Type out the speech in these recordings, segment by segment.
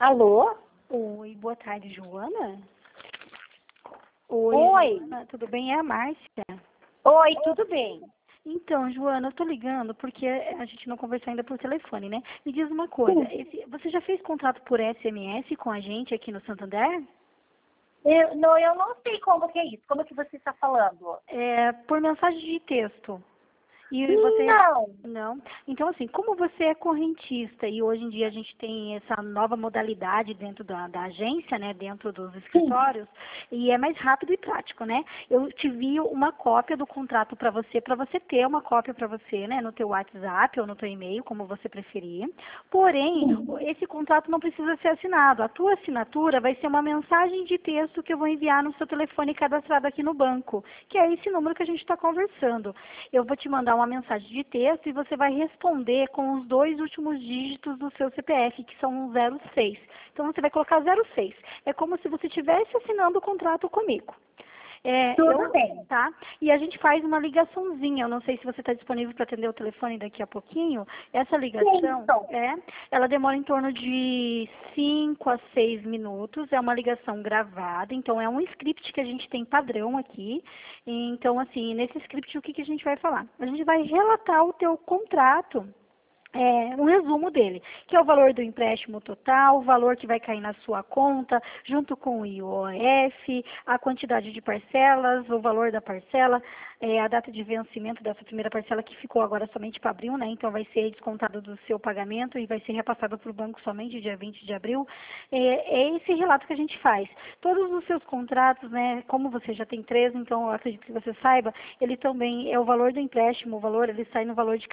Alô? Oi, boa tarde, Joana. Oi, Oi. Joana, tudo bem? É a Márcia. Oi, tudo bem? Então, Joana, eu tô ligando porque a gente não conversou ainda por telefone, né? Me diz uma coisa, Sim. você já fez contrato por SMS com a gente aqui no Santander? Eu não sei como que é isso. Como que você está falando? É, por mensagem de texto. E você Não. não? Então, assim, como você é correntista e hoje em dia a gente tem essa nova modalidade dentro da agência, né, dentro dos Sim. escritórios, e é mais rápido e prático, né? Eu te envio uma cópia do contrato para você ter uma cópia para você, né, no teu WhatsApp ou no teu e-mail, como você preferir. Porém, esse contrato não precisa ser assinado. A tua assinatura vai ser uma mensagem de texto que eu vou enviar no seu telefone cadastrado aqui no banco, que é esse número que a gente está conversando. Eu vou te mandar uma mensagem de texto e você vai responder com os 2 últimos dígitos do seu CPF, que são 06. Então você vai colocar 06. É como se você estivesse assinando o contrato comigo. Tudo bem. Tá? E a gente faz uma ligaçãozinha. Eu não sei se você está disponível para atender o telefone daqui a pouquinho. Essa Sim, ligação, então. ela demora em torno de 5 a 6 minutos. É uma ligação gravada, então é um script que a gente tem padrão aqui. Então, assim, nesse script o que que a gente vai falar? A gente vai relatar o teu contrato, um resumo dele, que é o valor do empréstimo total, o valor que vai cair na sua conta, junto com o IOF, a quantidade de parcelas, o valor da parcela, a data de vencimento dessa primeira parcela que ficou agora somente para abril, né? Então vai ser descontado do seu pagamento e vai ser repassado para o banco somente dia 20 de abril. É esse relato que a gente faz. Todos os seus contratos, né? Como você já tem 3, então eu acredito que você saiba, ele também é o valor do empréstimo, o valor ele sai no valor de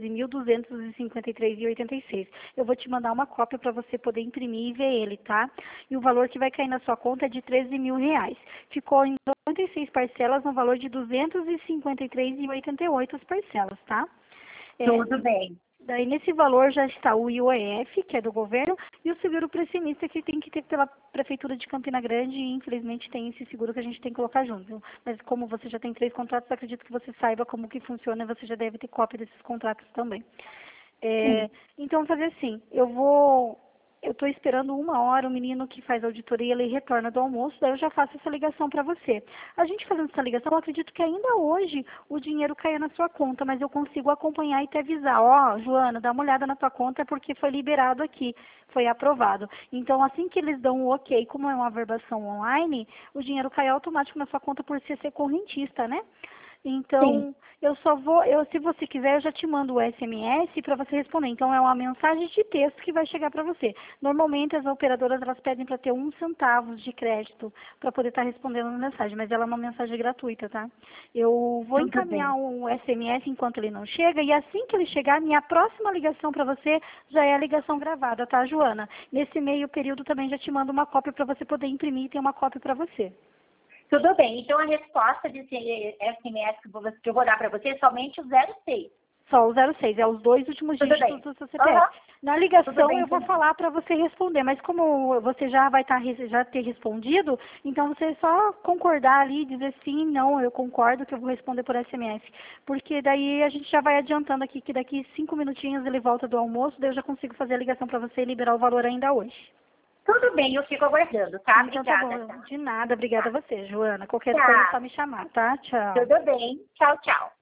14.253,86. Eu vou te mandar uma cópia para você poder imprimir e ver ele, tá? E o valor que vai cair na sua conta é de R$ 13.000. Ficou em 96 parcelas no valor de 253,88 as parcelas, tá? É, Tudo bem. Daí nesse valor já está o IOF, que é do governo, e o seguro pressionista que tem que ter pela Prefeitura de Campina Grande, e infelizmente tem esse seguro que a gente tem que colocar junto. Mas como você já tem 3 contratos, acredito que você saiba como que funciona e você já deve ter cópia desses contratos também. Sim. Então, fazer assim, eu estou esperando 1 hora, o menino que faz a auditoria, ele retorna do almoço, daí eu já faço essa ligação para você. A gente fazendo essa ligação, eu acredito que ainda hoje o dinheiro caia na sua conta, mas eu consigo acompanhar e te avisar, ó, Joana, dá uma olhada na tua conta porque foi liberado aqui, foi aprovado. Então, assim que eles dão o ok, como é uma verbação online, o dinheiro cai automático na sua conta por ser correntista, né? Sim. Então, se você quiser, eu já te mando o SMS para você responder. Então, é uma mensagem de texto que vai chegar para você. Normalmente, as operadoras, elas pedem para ter 1 centavo de crédito para poder estar respondendo a mensagem, mas ela é uma mensagem gratuita, tá? Eu vou Tudo encaminhar bem. o SMS enquanto ele não chega, e assim que ele chegar, minha próxima ligação para você já é a ligação gravada, tá, Joana? Nesse meio período também já te mando uma cópia para você poder imprimir e ter uma cópia para você. Tudo bem. Então a resposta desse SMS que eu vou dar para você é somente o 06. Só o 06, é os 2 últimos Tudo dígitos bem. do seu CPF. Aham. Na Tudo ligação bem eu vou também. falar para você responder, mas como você já vai já ter respondido, então você só concordar ali, dizer sim, não, eu concordo que eu vou responder por SMS. Porque daí a gente já vai adiantando aqui que daqui 5 minutinhos ele volta do almoço, daí eu já consigo fazer a ligação para você e liberar o valor ainda hoje. Tudo bem, eu fico aguardando, tá? Então tá Obrigada, bom, tá? de nada, obrigada a Tá. você, Joana. Qualquer coisa é só Tá. me chamar, tá? Tchau. Tudo bem. Tchau, tchau.